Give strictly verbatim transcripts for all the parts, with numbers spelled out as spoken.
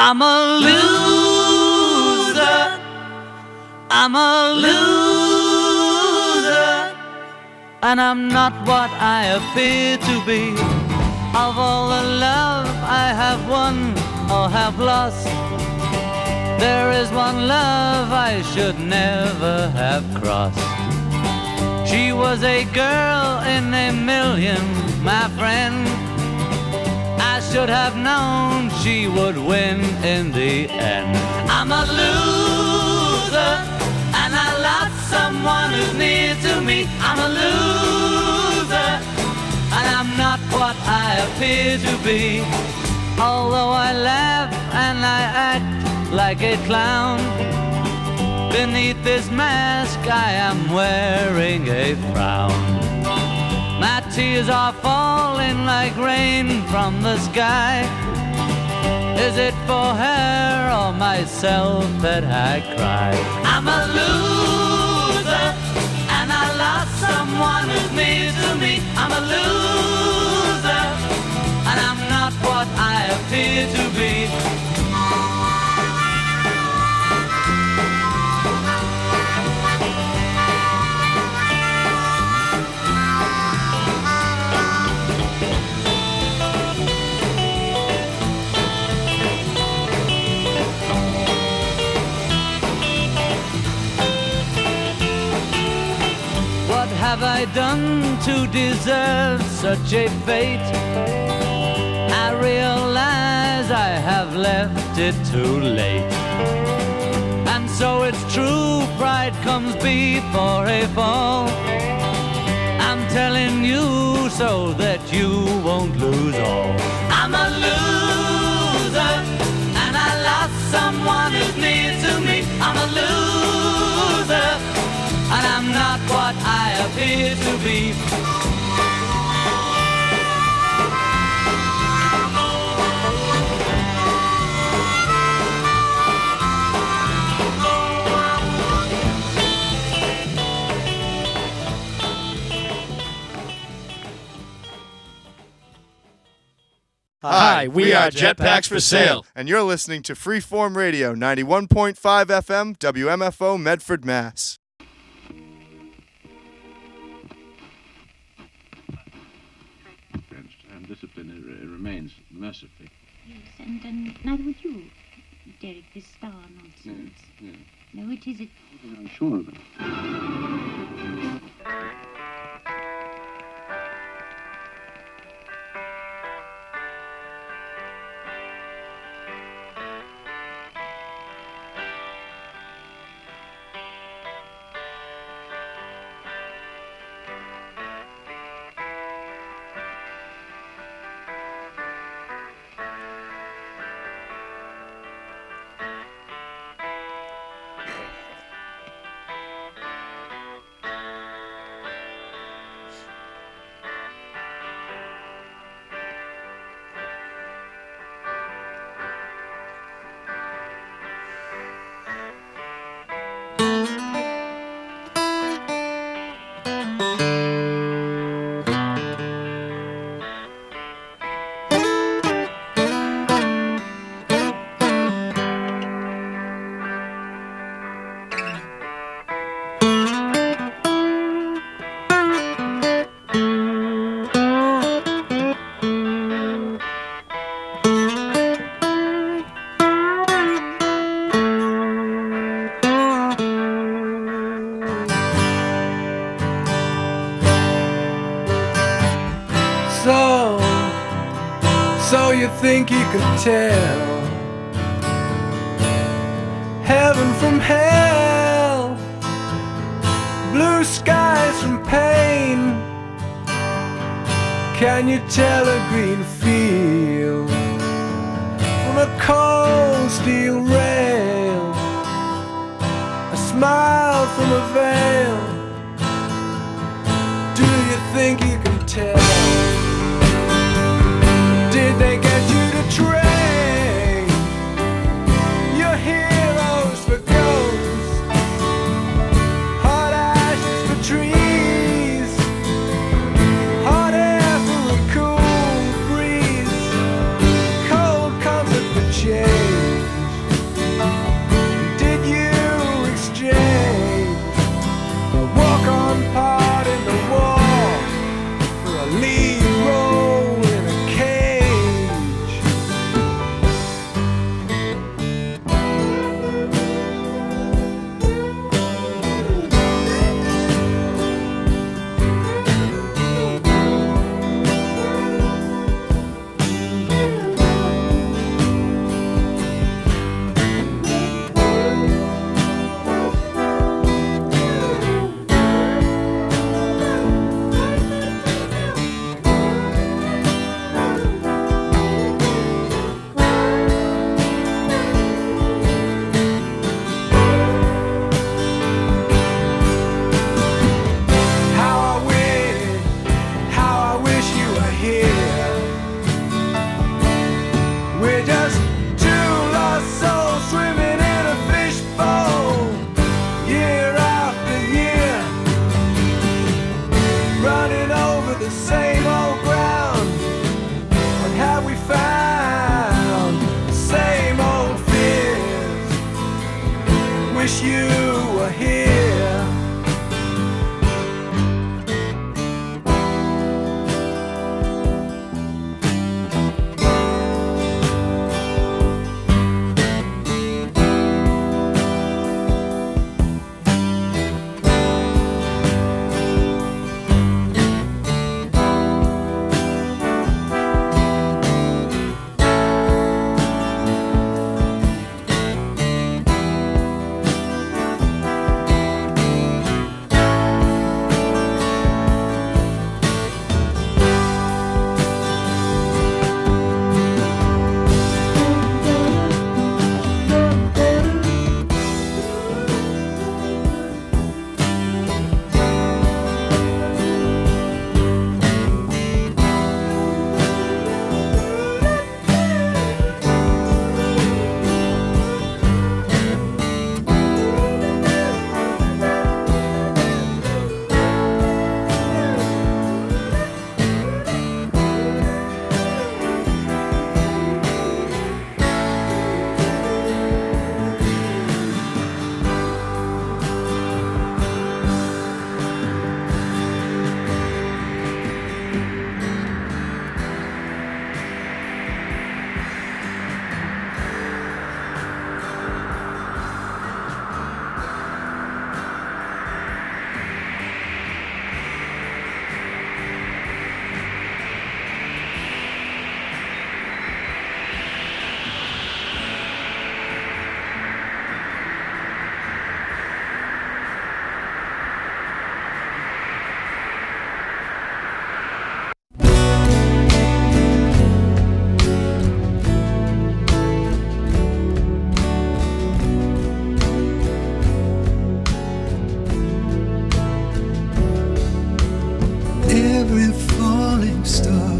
I'm a loser, I'm a loser, and I'm not what I appear to be. Of all the love I have won or have lost, there is one love I should never have crossed. She was a girl in a million, my friend. I should have known she would win in the end. I'm a loser, and I lost someone who's near to me. I'm a loser, and I'm not what I appear to be. Although I laugh and I act like a clown, beneath this mask I am wearing a frown. My tears are falling like rain from the sky. Is it for her or myself that I cry? I'm a loser, and I lost someone who's near to me. I'm a loser, and I'm not what I appear to be. Have I done to deserve such a fate? I realize I have left it too late. And so it's true, pride comes before a fall. I'm telling you so that you won't lose all. I'm a loser, and I lost someone who's near to me. I'm a loser, and I'm not what I appear to be. Hi, we are Jetpacks for Sale, and you're listening to Freeform Radio, ninety-one point five F M, W M F O, Medford, Mass. Discipline it, it remains mercifully. Yes, and um, neither would you, Derek, this star nonsense. Yeah, yeah. No, it isn't. I'm sure of it. Think you could tell heaven from hell, blue skies from pain? Can you tell a green field from a cold steel rail, a smile from a veil? Do you think you can tell? Did they get you to trade your heroes for ghosts, hot ashes for trees, hot air for a cool breeze, cold comfort for change? the same old ground? What have we found? The same old fears. Wish you were here. Every falling star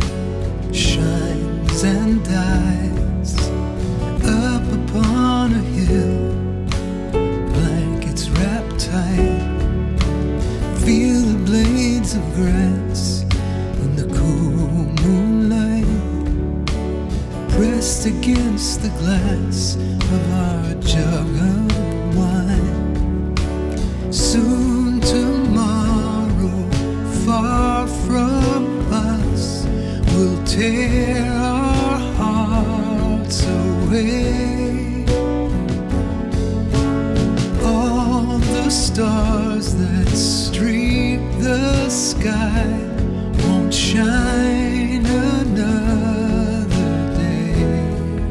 shines and dies up upon a hill, blankets wrapped tight. Feel the blades of grass in the cool moonlight, pressed against the glass of our jug of wine. Soon tomorrow, far from us, will tear our hearts away. All the stars that streak the sky won't shine another day.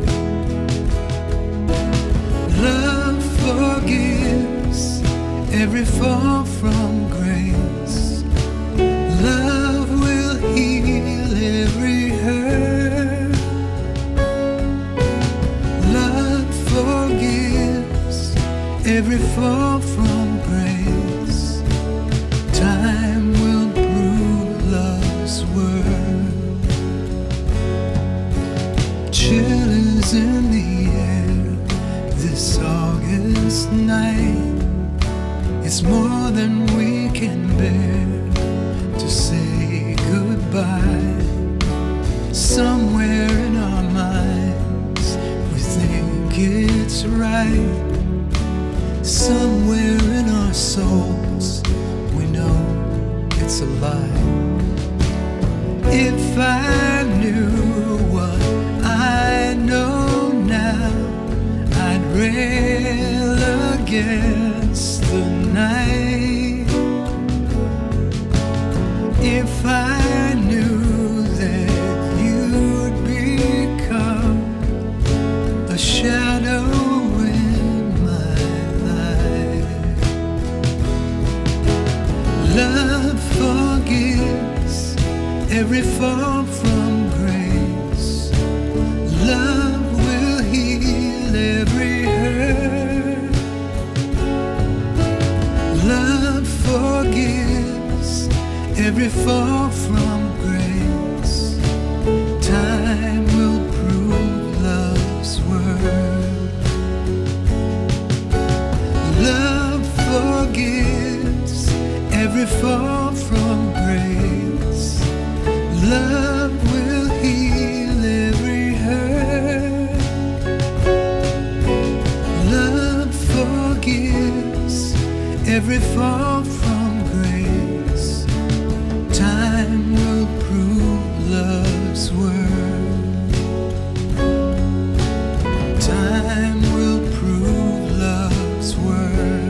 Love forgives every fall from grace. Love will heal every hurt. Love forgives every fall from grace. Time will prove love's worth. Chill is in the air this August night. It's more than we can bear to say goodbye. Somewhere in our minds we think it's right. Somewhere in our souls we know it's a lie. If I knew what I know now, I'd rail against the night. If I knew that you'd become a shadow in my life. Love forgives every fall from grace. Love will heal every hurt. Love forgives every fall from grace. Time will prove love's worth. Love forgives every fall from grace. Love will heal every hurt. Love forgives every fall from grace. Time will prove love's worth. Time will prove love's worth.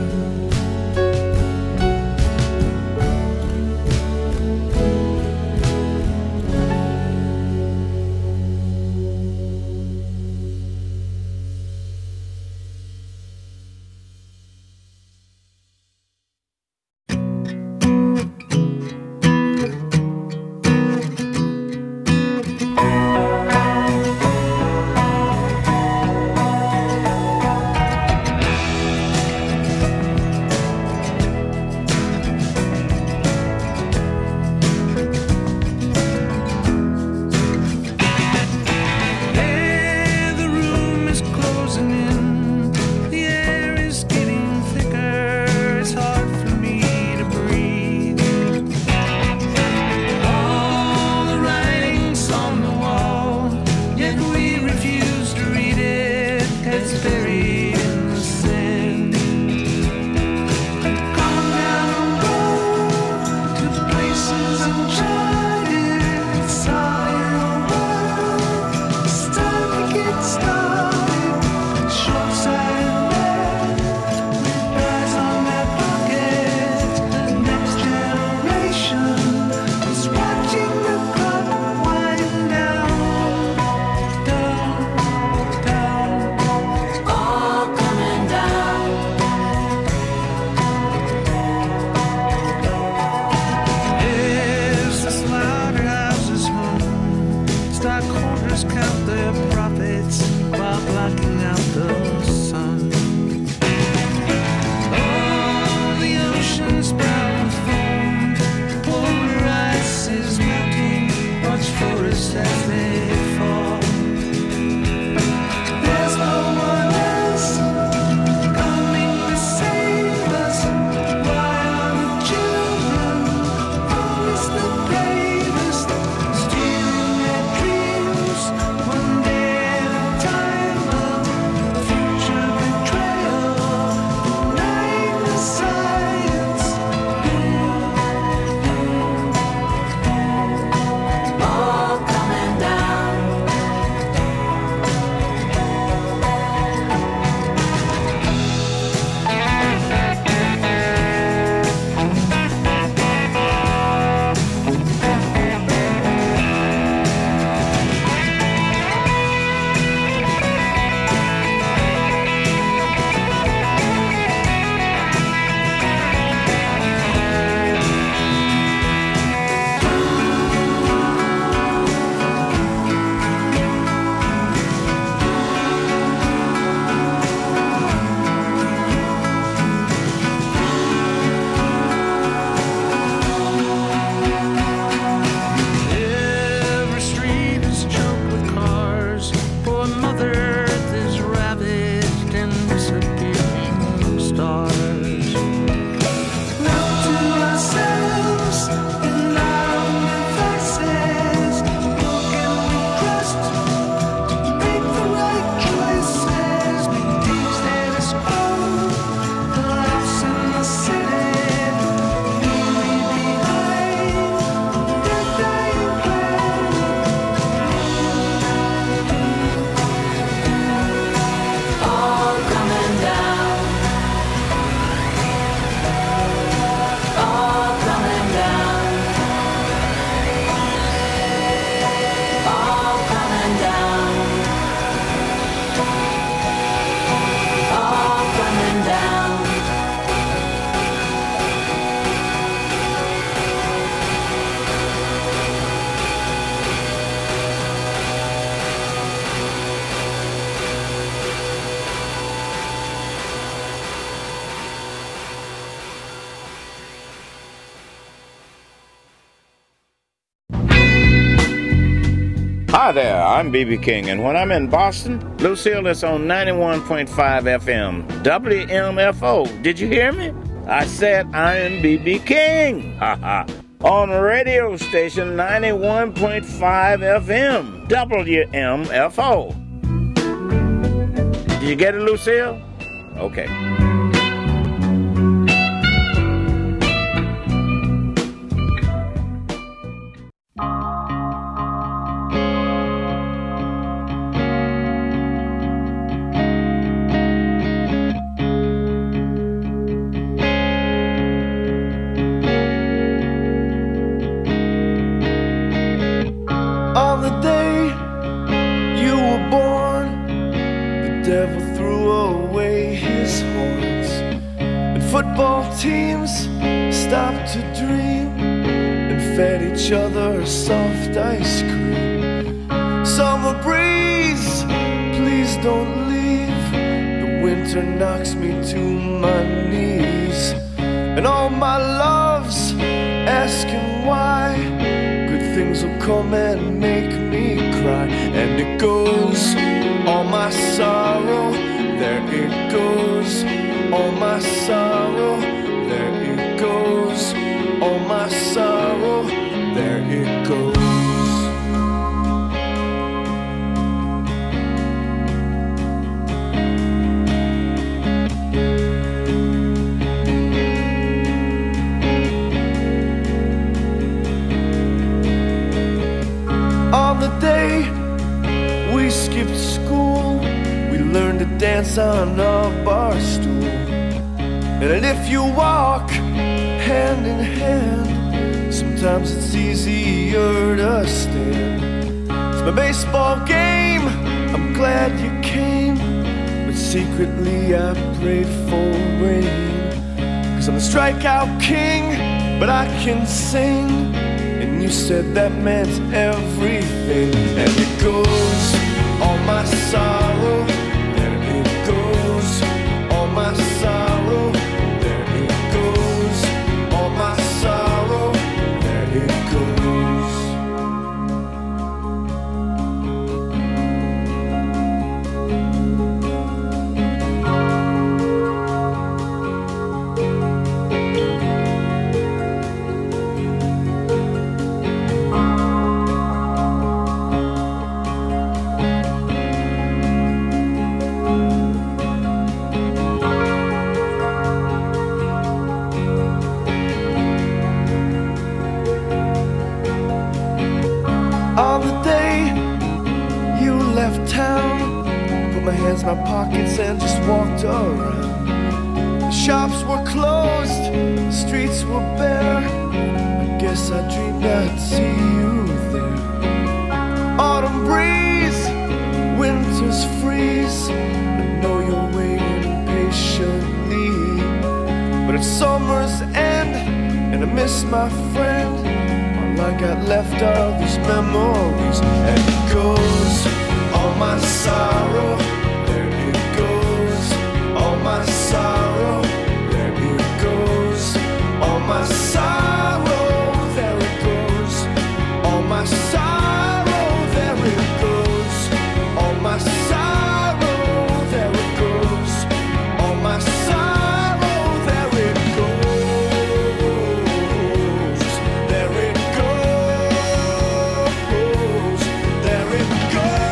Hi there, I'm B B King, and when I'm in Boston, Lucille is on ninety-one point five F M, W M F O. Did you hear me? I said I'm B B King. Ha ha. on radio station ninety-one point five F M, W M F O. Did you get it, Lucille? Okay. On the day you were born, the devil threw away his horns, and football teams stopped to dream and fed each other soft ice cream. Summer breeze, please don't leave. The winter knocks me to my knees, and all my loves asking why. Things will come and make me cry. And it goes, all my sorrow, there it goes. All my sorrow, there it goes. All my sorrow, there it goes. On the day we skipped school, we learned to dance on a bar stool. And if you walk hand in hand, sometimes it's easier to stand. It's my baseball game, I'm glad you came, but secretly I prayed for rain. Cause I'm the strikeout king, but I can sing. And you said that meant everything. And it goes, all my sorrow, there it goes. All my sorrow, there it goes. All my sorrow, there it goes. On the day you left town, put my hands in my pockets and just walked around. The shops were closed, the streets were bare. I guess I dreamed I'd see you there. Autumn breeze, winter's freeze, I know you're waiting patiently. But it's summer's end, and I miss my friend. All I got left are these memories. And it goes, all my sorrow, there it goes. All my sorrow, there it goes. All my sorrow, there it goes. All my sorrow, there it goes. All my sorrow, there it goes. All my sorrow, there it goes. There it goes. There it goes.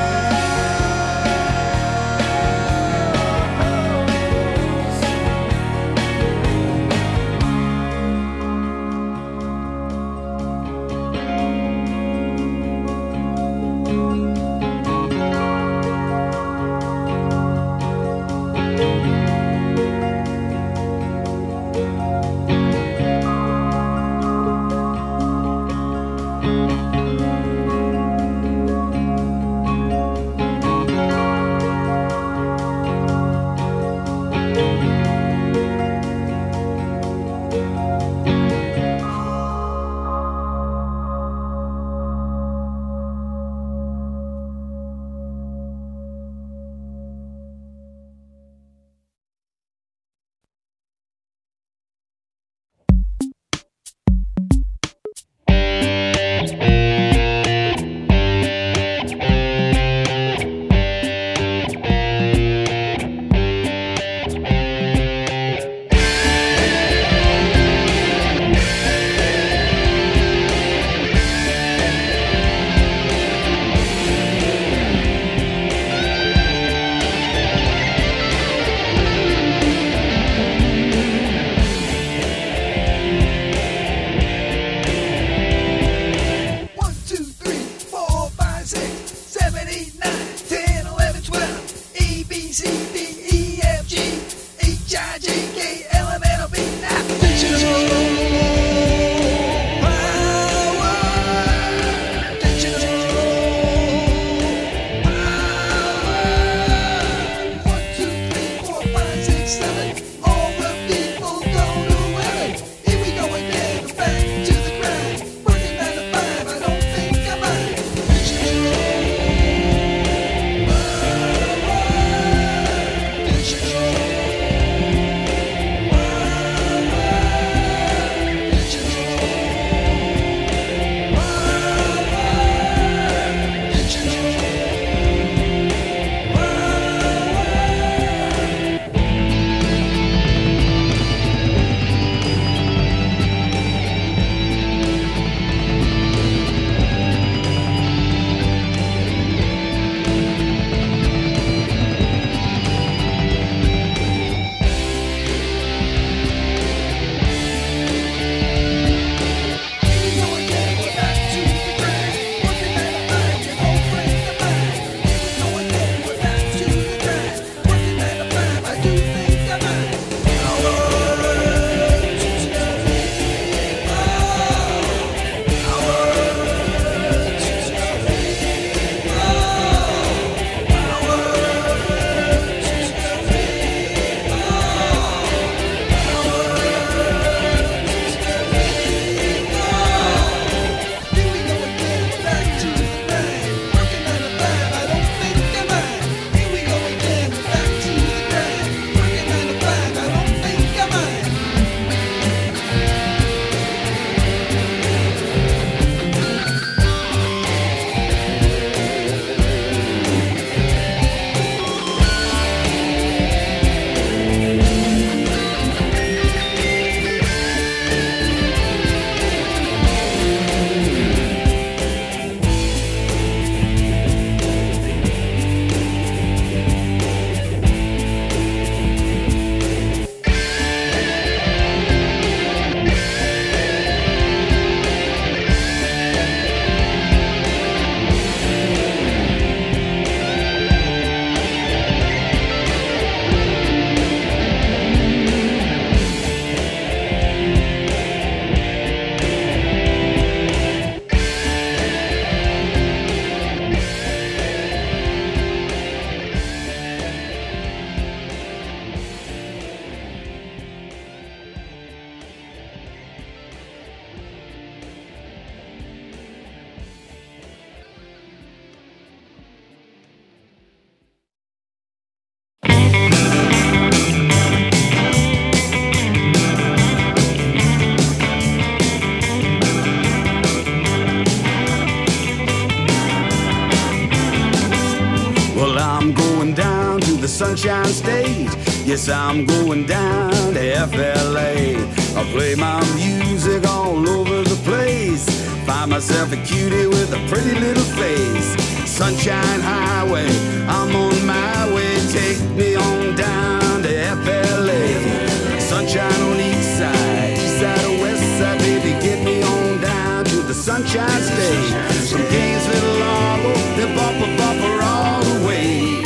Sunshine State. Yes, I'm going down to F L A. I'll play my music all over the place. Find myself a cutie with a pretty little face. Sunshine Highway, I'm on my way. Take me on down to F L A. Sunshine on each side, east side or west side, baby, get me on down to the Sunshine State. From Gainesville to Largo, then bumper bumper all the way.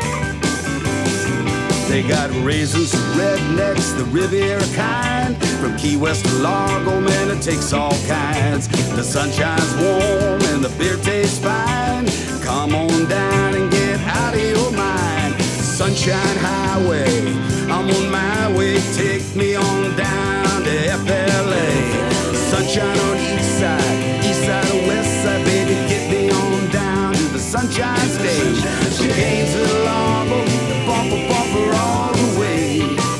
They got raisins, rednecks, the Riviera kind. From Key West to Largo, man, it takes all kinds. The sunshine's warm and the beer tastes fine. Come on down and get out of your mind. Sunshine Highway, I'm on my way. Take me on down to F L A. Sunshine on each side, east side or west side, baby, get me on down to the Sunshine State. From Gainesville to Largo, the bumper bumper all the way.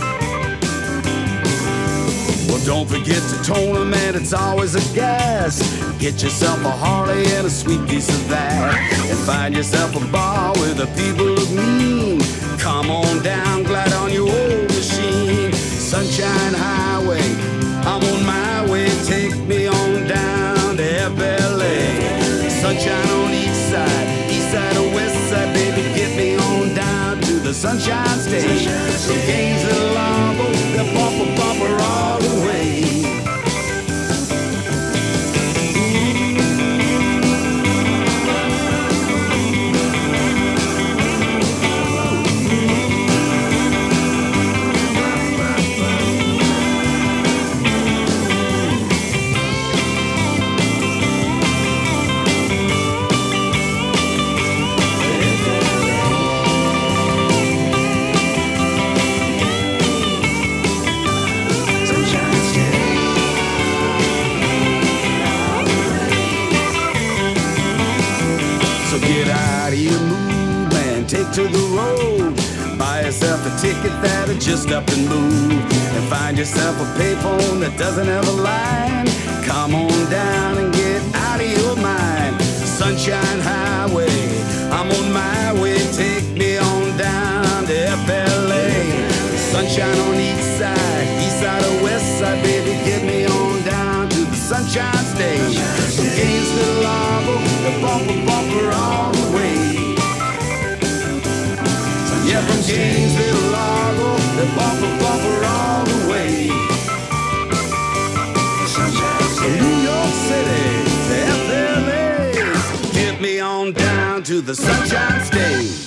Well, don't forget to tone them, man, it's always a gas. Get yourself a Harley and a sweet piece of that. And find yourself a bar where the people look mean. Come on down, glide on your old machine. Sunshine Highway, I'm on my way. Take me on down to F L A. Sunshine on each side, east side or west side, baby, get me on down to the Sunshine State. From Gainesville to Largo, the bumper bumper all the way. To the road, buy yourself a ticket that'll just up and move, and find yourself a payphone that doesn't have a line. Come on down and get out of your mind. Sunshine Highway, I'm on my way. Take me on down to F L A. Sunshine on each side, east side or west side, baby, get me on down to the Sunshine State. From Gainesville to Largo, the bumper bumper all the way. Yeah, from Gainesville to Largo, the bumper bumper all the way. From New York City to F L A, get me on down to the Sunshine State.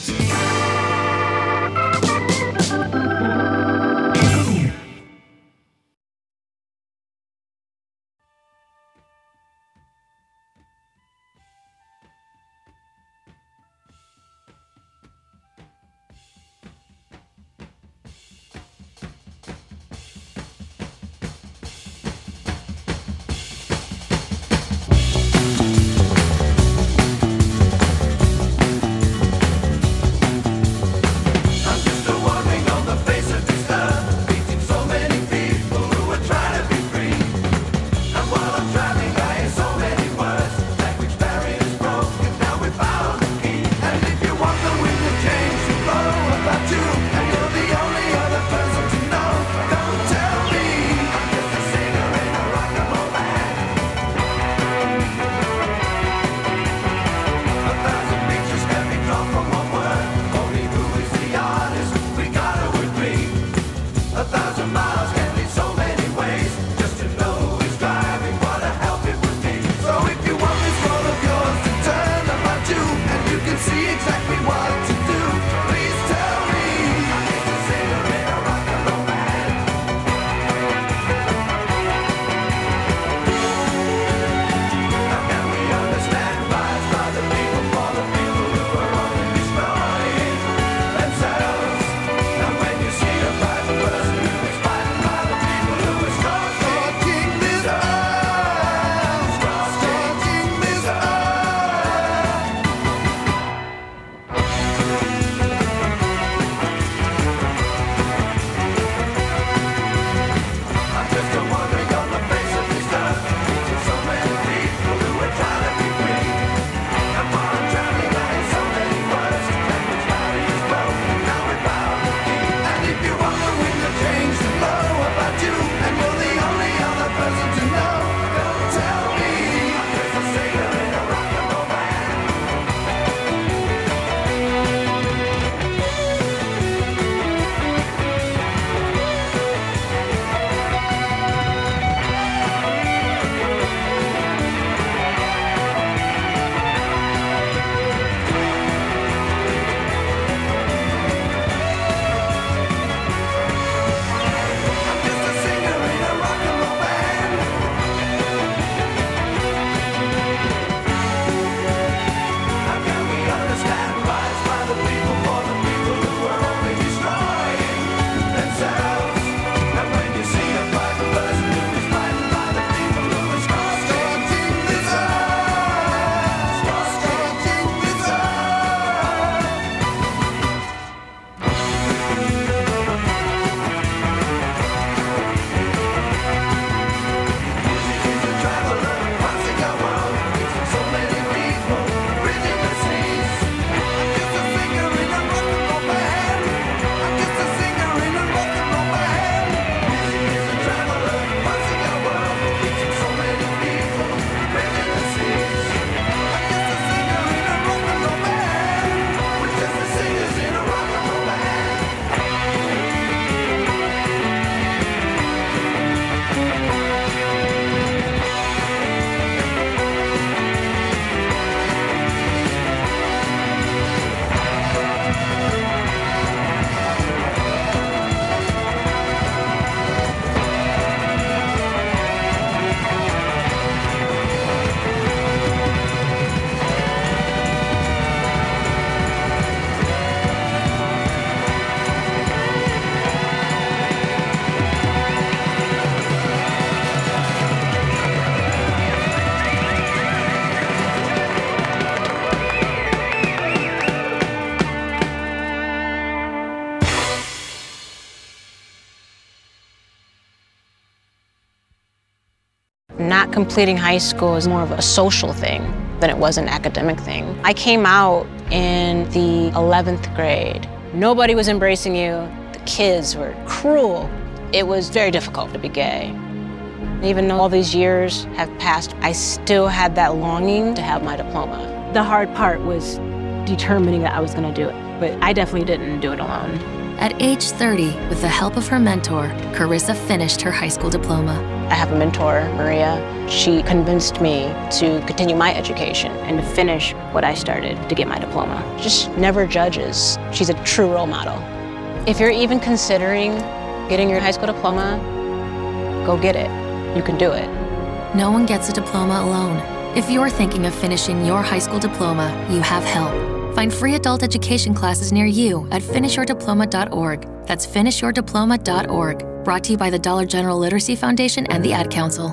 completing high school is more of a social thing than it was an academic thing. I came out in the eleventh grade. Nobody was embracing you. The kids were cruel. It was very difficult to be gay. Even though all these years have passed, I still had that longing to have my diploma. The hard part was determining that I was going to do it, but I definitely didn't do it alone. At age thirty, with the help of her mentor, Carissa finished her high school diploma. I have a mentor, Maria. She convinced me to continue my education and to finish what I started to get my diploma. Just never judges. She's a true role model. If you're even considering getting your high school diploma, go get it. You can do it. No one gets a diploma alone. If you're thinking of finishing your high school diploma, you have help. Find free adult education classes near you at finish your diploma dot org. That's finish your diploma dot org. Brought to you by the Dollar General Literacy Foundation and the Ad Council.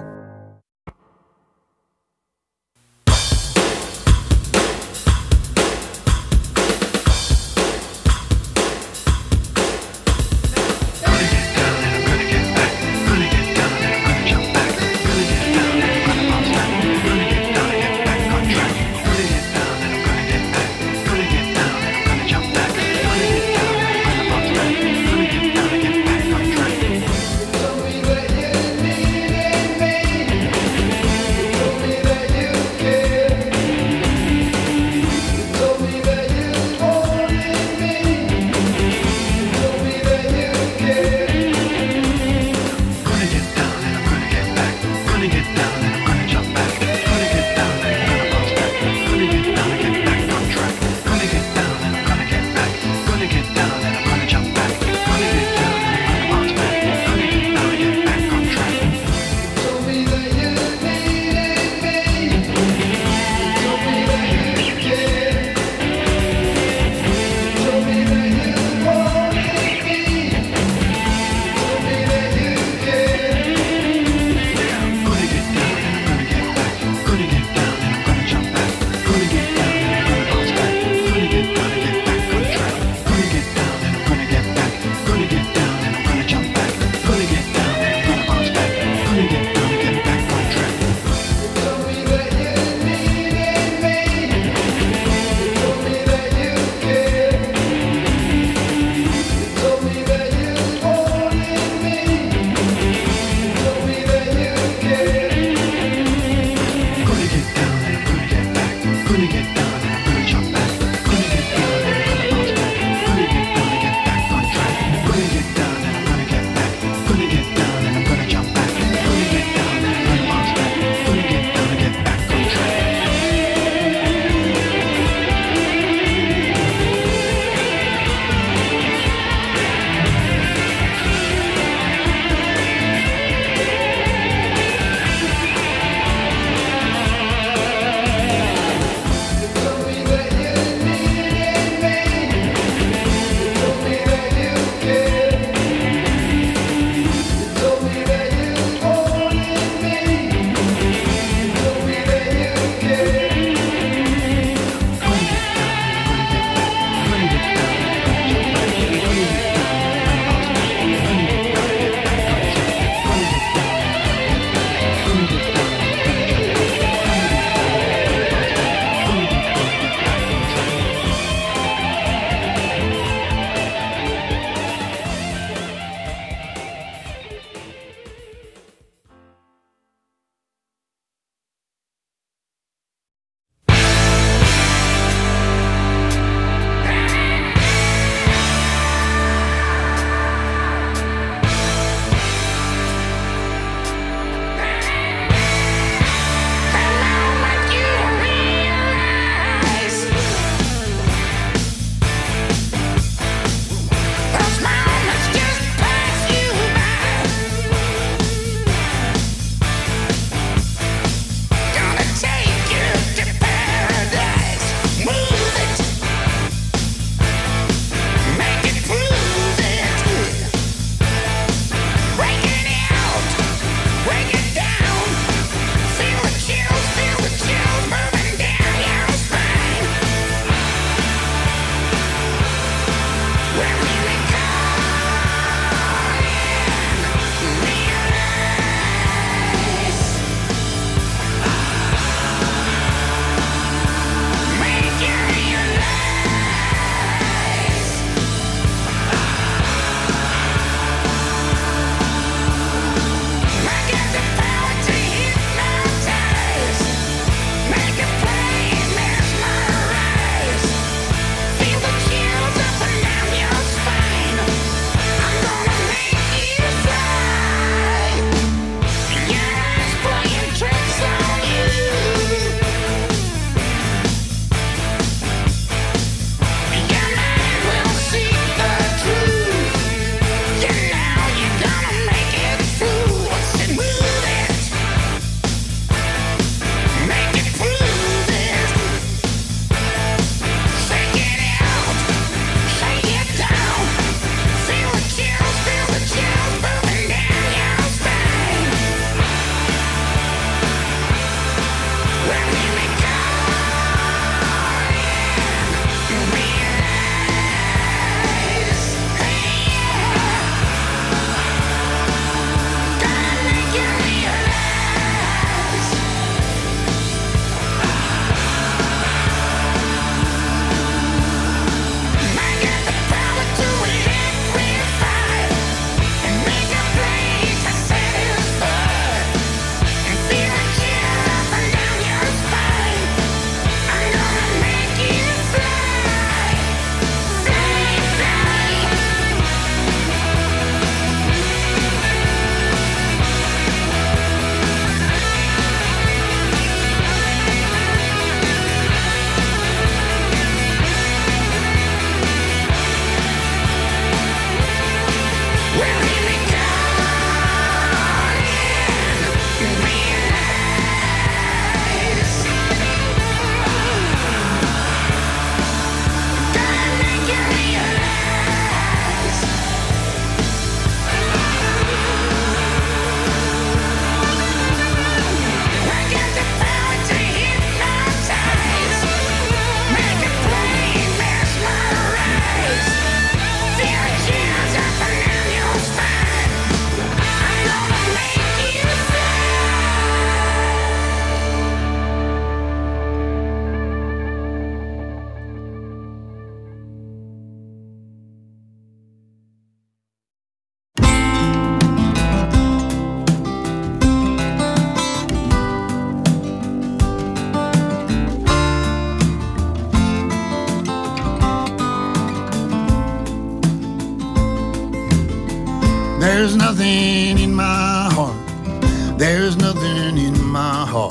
There's nothing in my heart. There's nothing in my heart.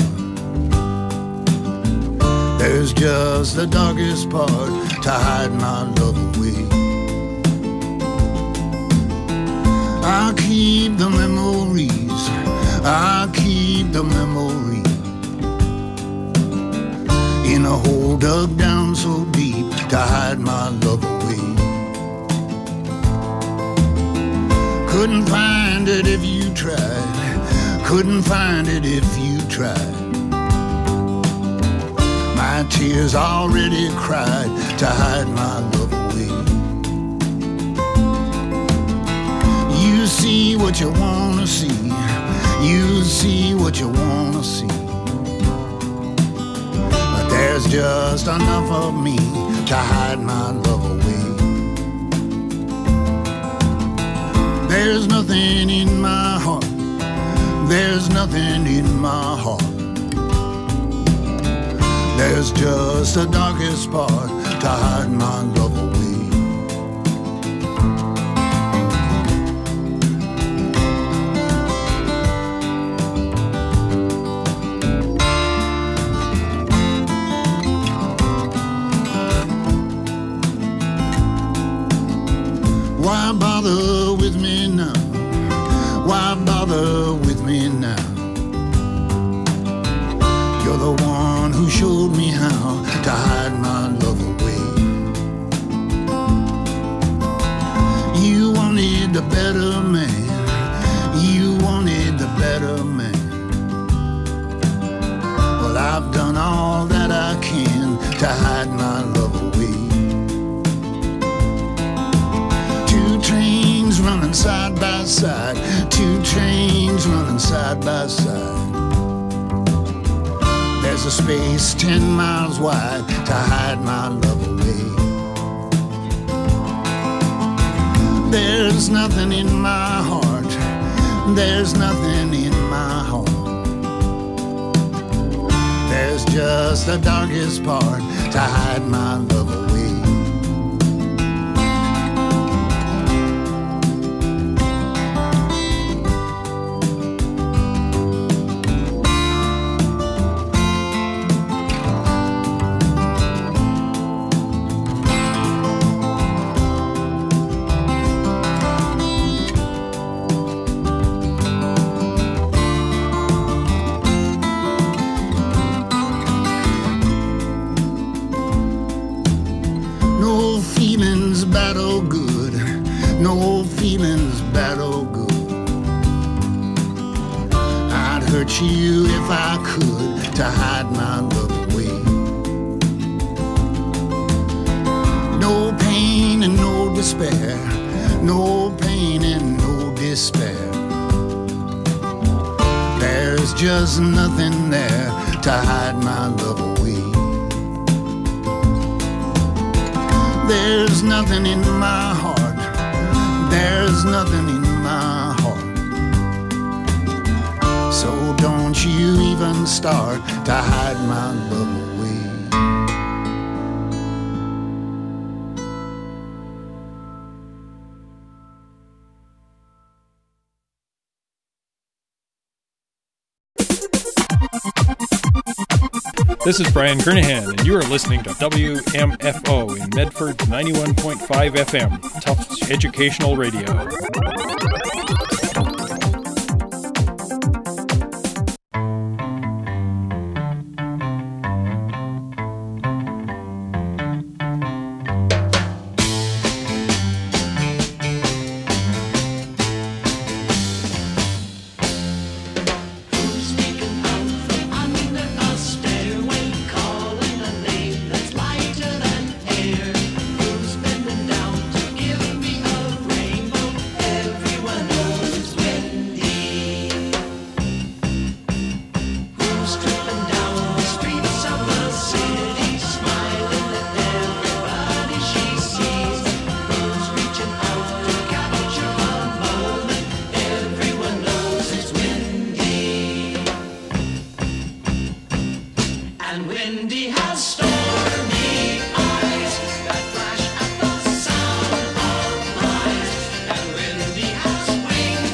There's just the darkest part to hide my love away. I'll keep the memories. I'll keep the memories in a hole dug down so deep to hide my love away. Couldn't find it if you tried. Couldn't find it if you tried. My tears already cried to hide my love away. You see what you wanna see. You see what you wanna see. But there's just enough of me to hide my love away. There's nothing in my heart. There's nothing in my heart. There's just the darkest part to hide my love away. Why bother with me now? Why bother with me now? You're the one who showed me how to hide my love away. You wanted a better man. You wanted the better man. Well, I've done all that I can to hide my love away. Two trains running side by side. Two trains running side by side. There's a space ten miles wide to hide my love away. There's nothing in my heart. There's nothing in my heart. There's just the darkest part to hide my love away. You if I could to hide my love away. No pain and no despair. No pain and no despair. There's just nothing there to hide my love away. There's nothing in my heart. There's nothing in my heart. So don't you even start to hide my love away. This is Brian Kernahan, and you are listening to W M F O in Medford ninety-one point five F M, Tufts Educational Radio. Swing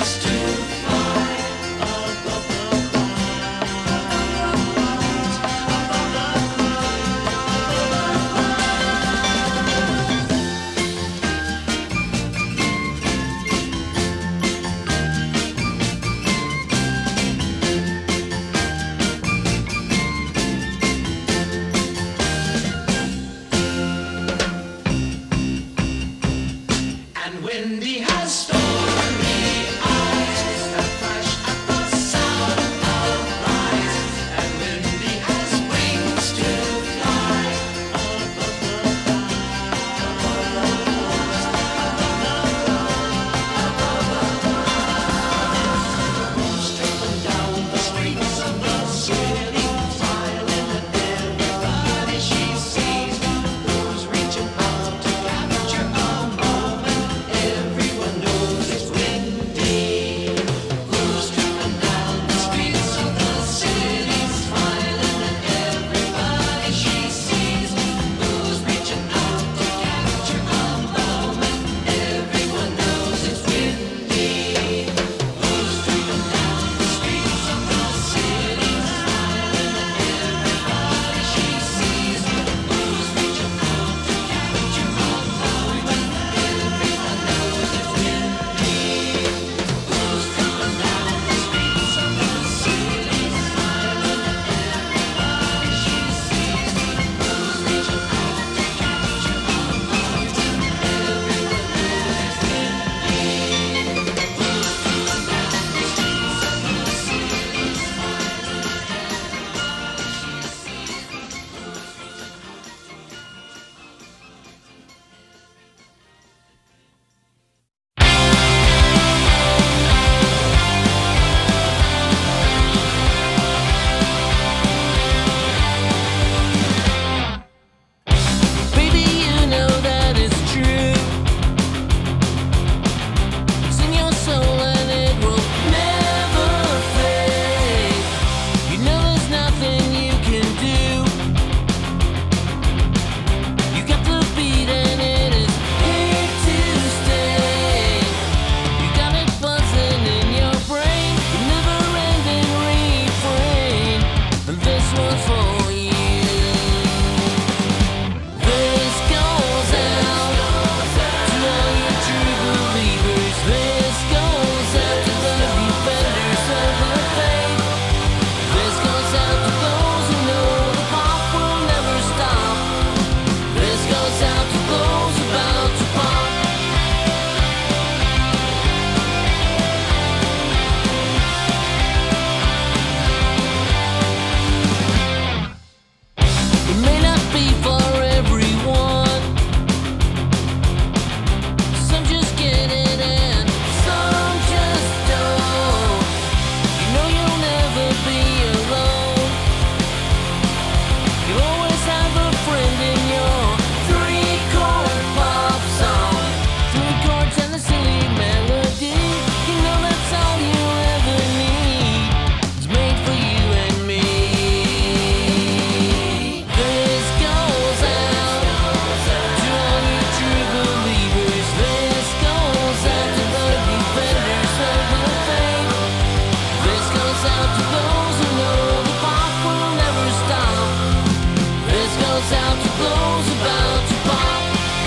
goes out to those about to pop.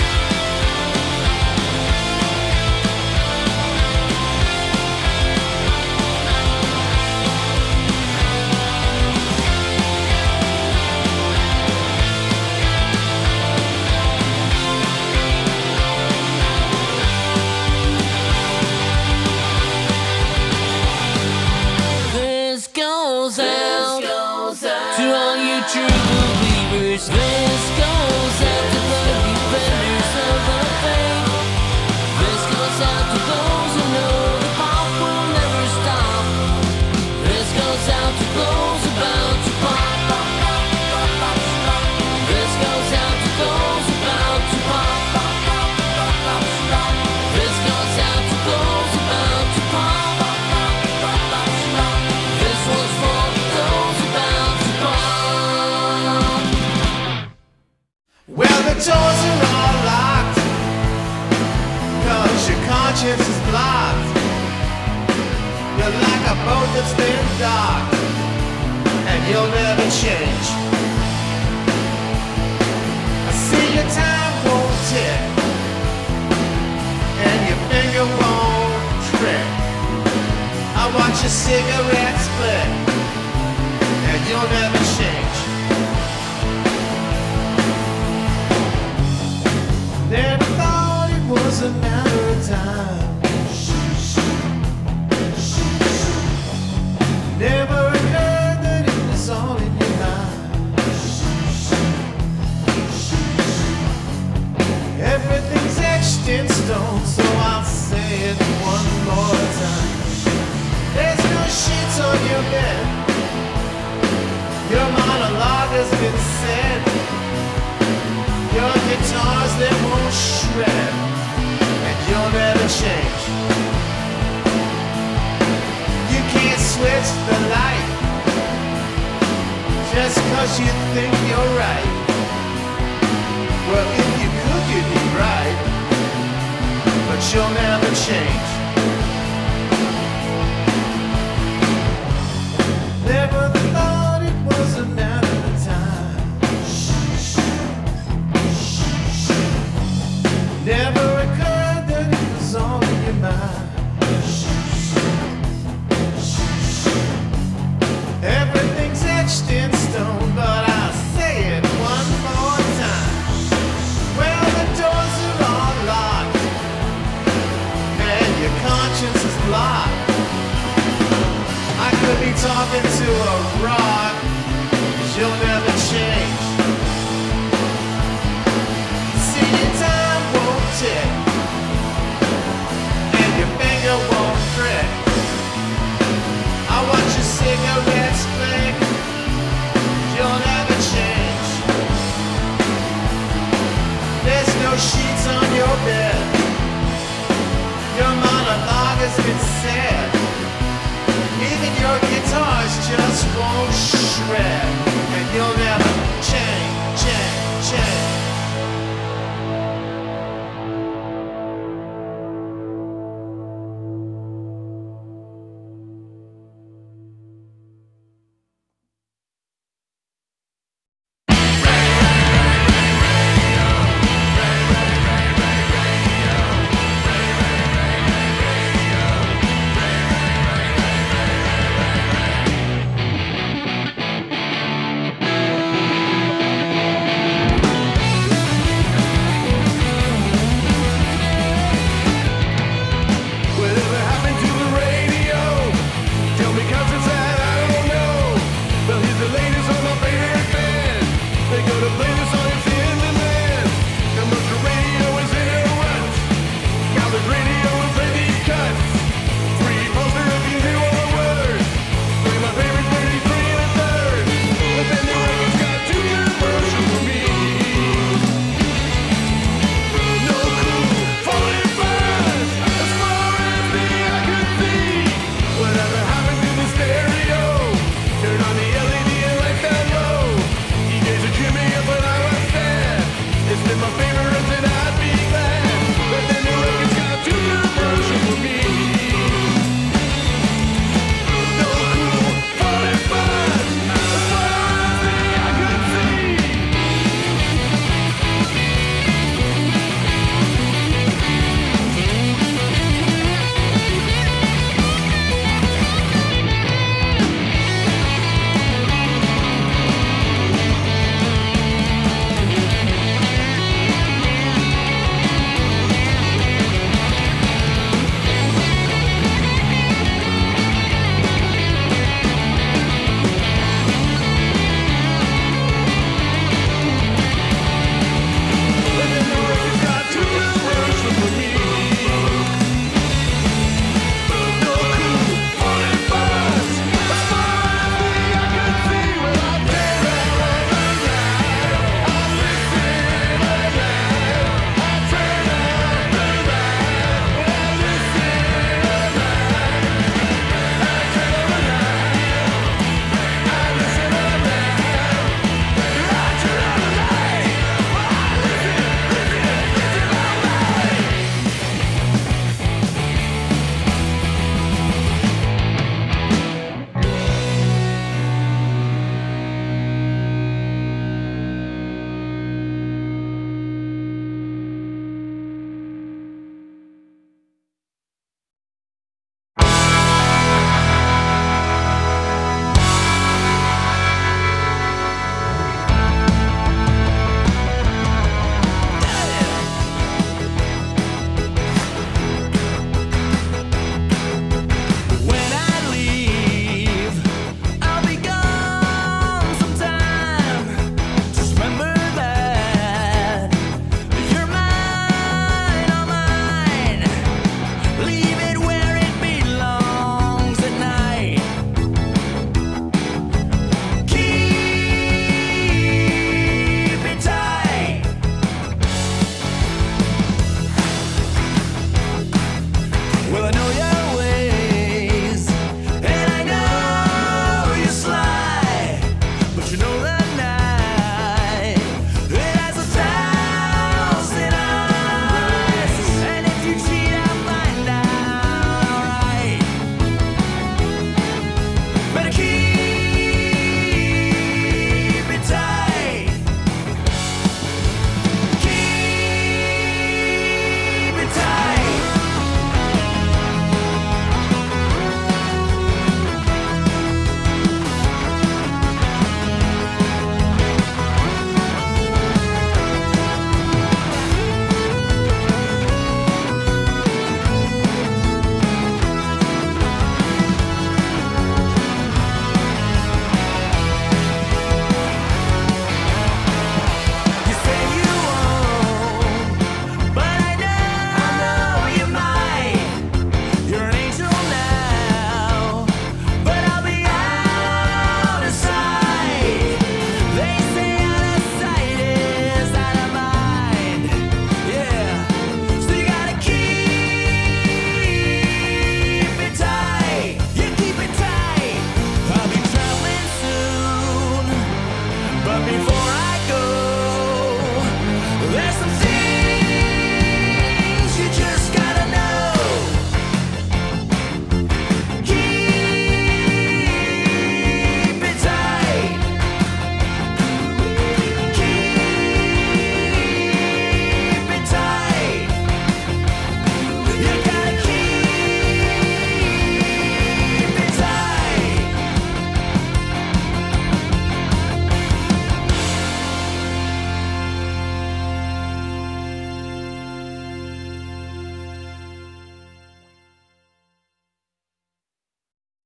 This goes out to all you true believers. This goes out to the defenders of the faith. This goes out to those who know the pop will never stop. This goes out to those about to pop. This goes out to those about to pop. This goes out to those about to pop. This one's for those about to pop. Well, the doors are all locked, cause your conscience is blocked. You're like a boat that's been docked, and you'll never change. I see your time won't tick, and your finger won't trick. I watch your cigarette split, and you'll never change. Never thought it was a matter of time. Never occurred that it was all in your mind. Everything's etched in stone, so I'll say it one more time. There's no sheets on your bed. Your monologue has been said. Your guitars, they won't shred, and you'll never change. You can't switch the light just cause you think you're right. Well, if you could, you'd be right, but you'll never change. Never thought it was a matter of time. Never occurred that it was all in your mind. Everything's etched in stone, but I'll say it one more time. Well, the doors are all locked, and your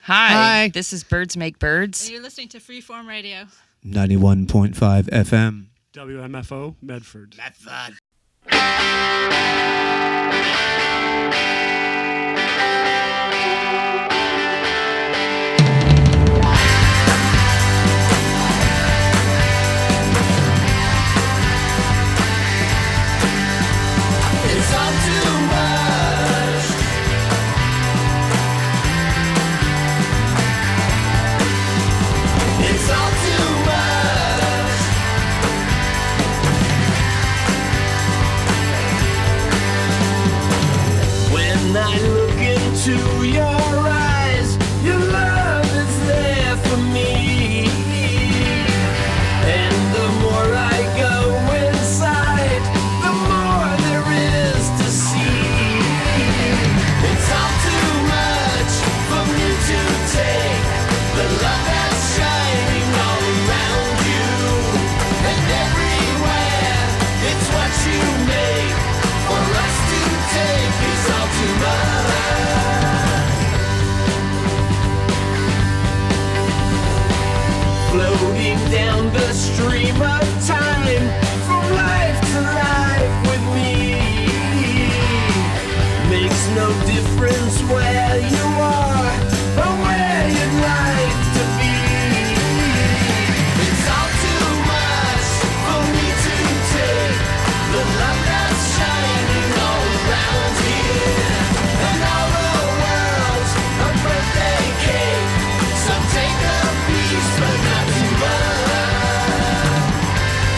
Hi. Hi. This is Birds Make Birds. And you're listening to Freeform Radio. ninety-one point five F M. W M F O, Medford. Medford. It's all too much. It's all too much. When I look into your eyes, your love is there for me. And the more I go inside, the more there is to see. It's all too much for me to take. The love that's shining all around you and everywhere. It's what you make for us to take is all too much. Floating down the stream of time.